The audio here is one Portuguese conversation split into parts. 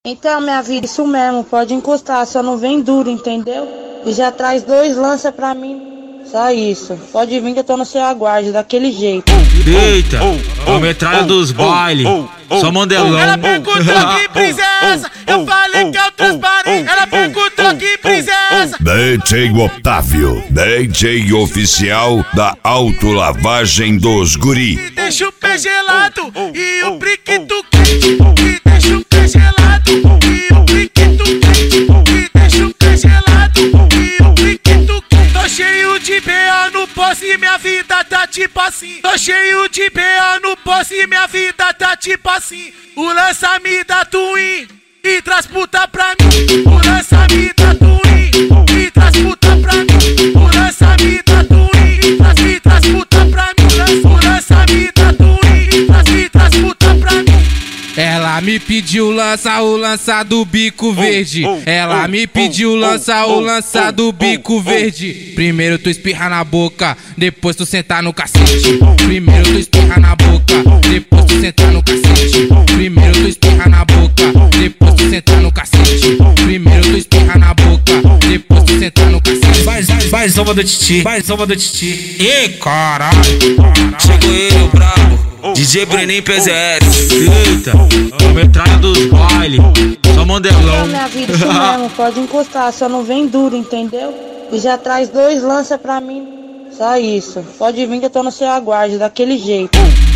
Então, minha vida, isso mesmo, pode encostar, só não vem duro, entendeu? E já traz 2 lança pra mim. Só isso. Pode vir que eu tô no seu aguarde, daquele jeito. Eita, a metralha dos baile. Só mandelão. Ela perguntou que princesa, eu falei que é o transparente. Ela perguntou que princesa. DJ Otávio, DJ oficial da autolavagem dos guri. Que deixa o pé gelado e o priquito quente. Que deixa o pé gelado e o priquito quente. Que deixa o pé gelado e o priquito quente. Tô cheio de BA no posse e minha vida tá tipo assim. Tô cheio de BA no posse e minha vida tá tipo assim. O lança me dá twin e traz puta pra mim. O lança me dá twin e traz puta pra mim. O lança me dá twin e traz puta pra mim. O lança me dá twin e traz puta pra mim. Ela me pediu o lança do bico verde. Ela me pediu o lança do bico verde. Primeiro tu espirra na boca, depois tu sentar no cacete. Primeiro tu espirra na boca, depois tu sentar no cacete. Primeiro tu espirra na boca, depois tu sentar no cacete. Primeiro tu espirra na boca, depois tu sentar no cacete. Vai, zoma do titi, vai, zoma do titi. Ei, caralho, Chegou ele, o brabo. DJ Brenin PZS. Eita, a metralha dos baile. Só mandelão. Então, minha vida, isso mesmo, pode encostar, só não vem duro, entendeu? E já traz 2 lança pra mim. Só isso. Pode vir que eu tô no seu aguarde, daquele jeito.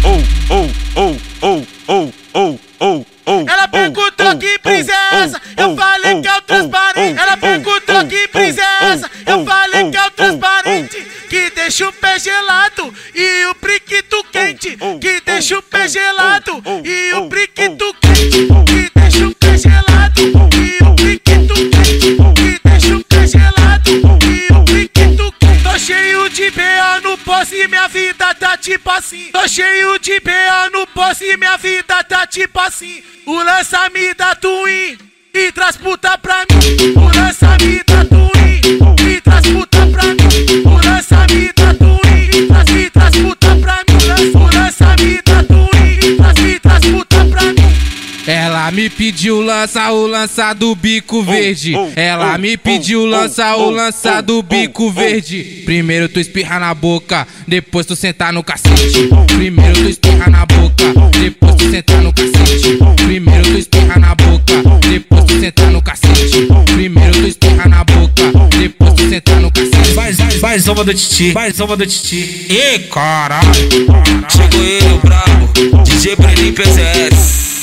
Ela perguntou que princesa, eu falei que é o transparente. Ela perguntou que princesa, eu falei que é o transparente. Que deixa o pé gelado e o priquito quente. Que deixa o pé gelado e o priquito quente. Que deixa o pé gelado e o priquito quente. Que deixa o pé gelado e o priquito quente. Tô cheio de BA no posse e minha vida tá tipo assim. Tô cheio de BA no posse e minha vida tá tipo assim. O lança me dá twin e traz puta pra mim. O lança me dá twin e traz puta pra mim. O lança me dá twin e traz puta pra mim. O lança me dá twin e traz puta pra mim. ela me pediu o lança do bico verde. Ela me pediu o lança do bico verde. Primeiro tu espirra na boca, depois tu sentar no cacete. Primeiro tu espirra na boca, depois tu sentar no cacete. Primeiro tu espirra na boca, depois tu sentar no cacete. Primeiro tu espirra na boca, depois tu sentar no cacete. Vai, zoma do titi, vai, zoma do titi. Ei, caralho, Chegou ele, o brabo. DJ Brenin PZS.